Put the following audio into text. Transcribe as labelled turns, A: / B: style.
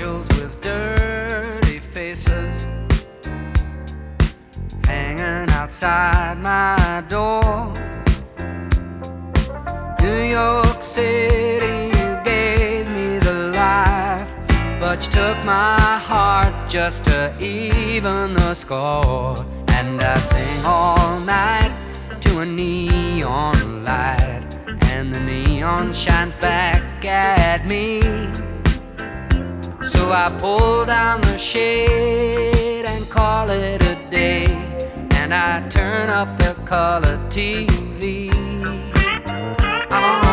A: angels with dirty faces hanging outside my door. New York City, you gave me the life, but you took my heart just to even the score. And I sing all night to a neon light, and the neon shines back at me. So I pull down the shade and call it a day, and I turn up the color TV. I'm